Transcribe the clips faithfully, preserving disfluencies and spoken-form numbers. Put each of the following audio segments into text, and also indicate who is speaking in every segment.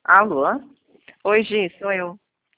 Speaker 1: Alô?
Speaker 2: Oi, Gi, sou eu.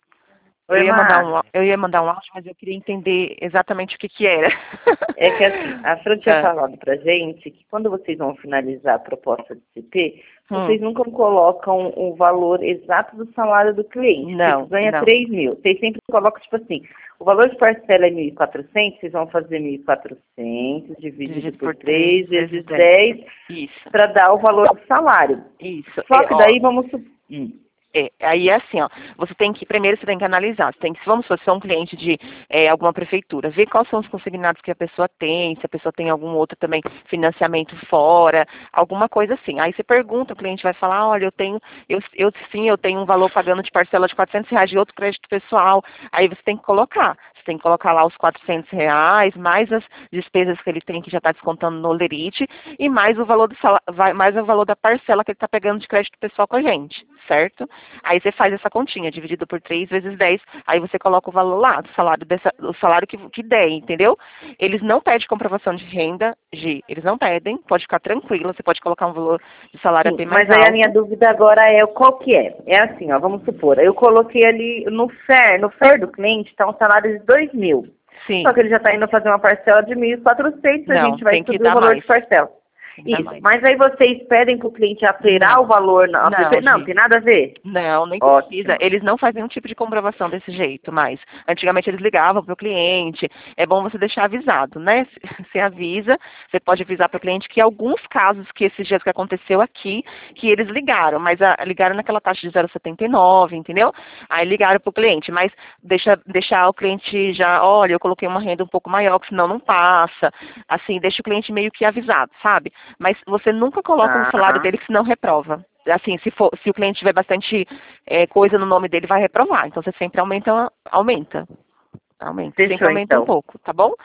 Speaker 1: Oi,
Speaker 2: Eu ia mandar
Speaker 1: Mar.
Speaker 2: um, eu ia mandar um áudio, mas eu queria entender exatamente o que que era.
Speaker 1: É que assim, a Fran tinha
Speaker 2: Ah,
Speaker 1: falado pra gente que quando vocês vão finalizar a proposta de C P,
Speaker 2: hum,
Speaker 1: vocês nunca colocam o valor exato do salário do cliente. Tipo,
Speaker 2: não,
Speaker 1: ganha
Speaker 2: não.
Speaker 1: três mil. Vocês sempre colocam, tipo assim, o valor de parcela é mil e quatrocentos, vocês vão fazer mil e quatrocentos dividido
Speaker 2: Dividido
Speaker 1: por
Speaker 2: por três
Speaker 1: três
Speaker 2: vezes
Speaker 1: vezes
Speaker 2: dez.
Speaker 1: dez
Speaker 2: Isso,
Speaker 1: para dar o valor do salário.
Speaker 2: isso.
Speaker 1: Só
Speaker 2: É,
Speaker 1: que
Speaker 2: ó,
Speaker 1: daí vamos... su- Hum.
Speaker 2: é, aí é assim, ó, você tem que, primeiro você tem que analisar, você tem que, se vamos supor, se é um cliente de é, alguma prefeitura, ver quais são os consignados que a pessoa tem, se a pessoa tem algum outro também financiamento fora, alguma coisa assim. Aí você pergunta, o cliente vai falar, olha, eu tenho, eu, eu sim, eu tenho um valor pagando de parcela de quatrocentos reais de outro crédito pessoal, aí você tem que colocar, você tem que colocar lá os quatrocentos reais, mais as despesas que ele tem que já está descontando no Lerite, e mais o valor do sala, vai- mais o valor da parcela que ele está pegando de crédito pessoal com a gente, certo? Aí você faz essa continha, dividido por três vezes dez, aí você coloca o valor lá, do salário, dessa, o salário que, que der, entendeu? Eles não pedem comprovação de renda, G, eles não pedem, pode ficar tranquila, você pode colocar um valor de salário
Speaker 1: Sim,
Speaker 2: até mais
Speaker 1: mas aí a minha
Speaker 2: alto.
Speaker 1: dúvida agora é qual que é? É assim, ó, vamos supor, eu coloquei ali no FER, no FER do cliente está um salário de dois mil. Só
Speaker 2: Sim,
Speaker 1: que ele já está indo fazer uma parcela de mil e quatrocentos, a
Speaker 2: não,
Speaker 1: gente vai
Speaker 2: tem que
Speaker 1: subir o
Speaker 2: dar
Speaker 1: valor
Speaker 2: mais,
Speaker 1: de parcela.
Speaker 2: tem que dar
Speaker 1: Isso,
Speaker 2: mais.
Speaker 1: mas aí vocês pedem para o cliente alterar o
Speaker 2: Não,
Speaker 1: valor na
Speaker 2: não,
Speaker 1: app? Não,
Speaker 2: Gi.
Speaker 1: tem nada a ver?
Speaker 2: Não, nem precisa.
Speaker 1: Ótimo.
Speaker 2: Eles não fazem nenhum tipo de comprovação desse jeito, mas antigamente eles ligavam para o cliente. É bom você deixar avisado, né? Você avisa, você pode avisar para o cliente que alguns casos que esses dias que aconteceu aqui, que eles ligaram, mas a, ligaram naquela taxa de zero vírgula setenta e nove, entendeu? Aí ligaram para o cliente, mas deixa deixar o cliente já, olha, eu coloquei uma renda um pouco maior, que senão não passa. Assim, deixa o cliente meio que avisado, sabe? Mas você nunca coloca o salário
Speaker 1: Tá.
Speaker 2: dele que senão reprova. Assim, se, for, se o cliente tiver bastante é, coisa no nome dele, vai reprovar. Então, você sempre aumenta, aumenta, aumenta, sempre
Speaker 1: Fechou
Speaker 2: aumenta um
Speaker 1: então.
Speaker 2: pouco, tá bom?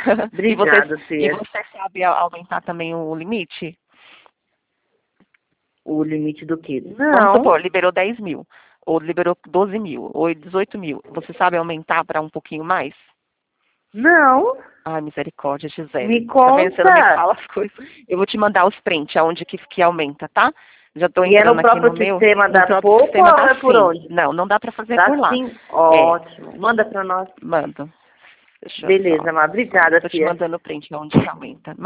Speaker 2: e, você,
Speaker 1: Obrigada,
Speaker 2: e
Speaker 1: Cia.
Speaker 2: você sabe a- aumentar também o limite?
Speaker 1: O limite do quê?
Speaker 2: Vamos
Speaker 1: Não,
Speaker 2: supor, liberou dez mil, ou liberou doze mil, ou dezoito mil. Você sabe aumentar para um pouquinho mais?
Speaker 1: não.
Speaker 2: Ai, misericórdia,
Speaker 1: Me
Speaker 2: Gisele. Tá vendo? Você não me
Speaker 1: conta.
Speaker 2: fala as coisas. Eu vou te mandar os prints, aonde que, que aumenta, tá? Já estou
Speaker 1: E é no
Speaker 2: entrando aqui no
Speaker 1: próprio
Speaker 2: meu.
Speaker 1: sistema
Speaker 2: No
Speaker 1: da
Speaker 2: próprio
Speaker 1: Pouco
Speaker 2: sistema
Speaker 1: ou
Speaker 2: dá
Speaker 1: é por
Speaker 2: sim.
Speaker 1: onde?
Speaker 2: Não, não dá para fazer por
Speaker 1: Dá
Speaker 2: lá.
Speaker 1: sim?
Speaker 2: É,
Speaker 1: Ótimo. Manda para nós.
Speaker 2: mando. Deixa eu só.
Speaker 1: Beleza, mas
Speaker 2: Só
Speaker 1: obrigada,
Speaker 2: tô te
Speaker 1: tia.
Speaker 2: mandando o print onde que aumenta.